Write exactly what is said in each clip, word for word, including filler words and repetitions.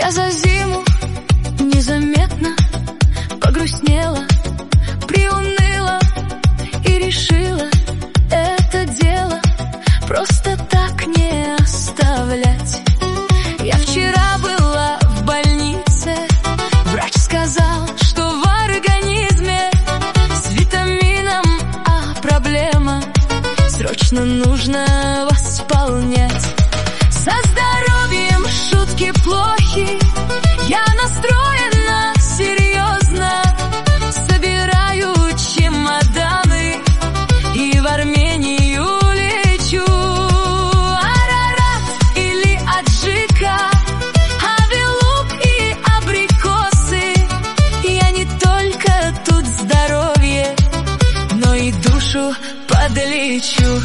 Я за зиму незаметно погрустнела, приуныла и решила это дело просто так не оставлять. Я вчера была в больнице, врач сказал, что в организме с витамином А проблема, срочно нужно восполнять. Со здоровьем шутки плохи, я настроена серьезно. Собираю чемоданы и в Армению лечу. Арарат или аджика, авилук и абрикосы. Я не только тут здоровье, но и душу подлечу.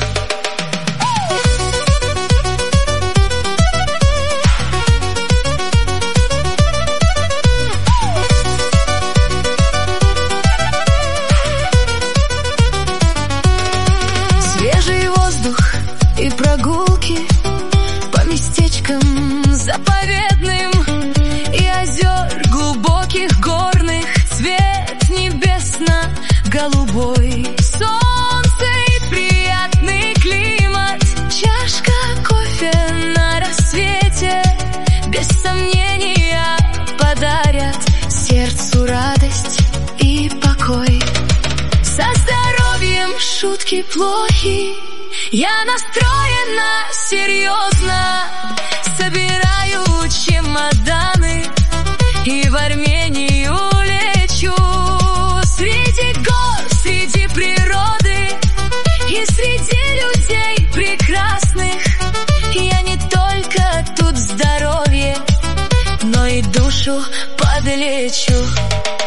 И прогулки по местечкам заповедным, и озер глубоких горных, цвет небесно-голубой, солнце и приятный климат, чашка кофе на рассвете без сомнения подарят сердцу радость и покой. Со здоровьем шутки плохи, я настроена серьезно. Собираю чемоданы и в Армению лечу. Среди гор, среди природы и среди людей прекрасных я не только тут здоровье, но и душу подлечу.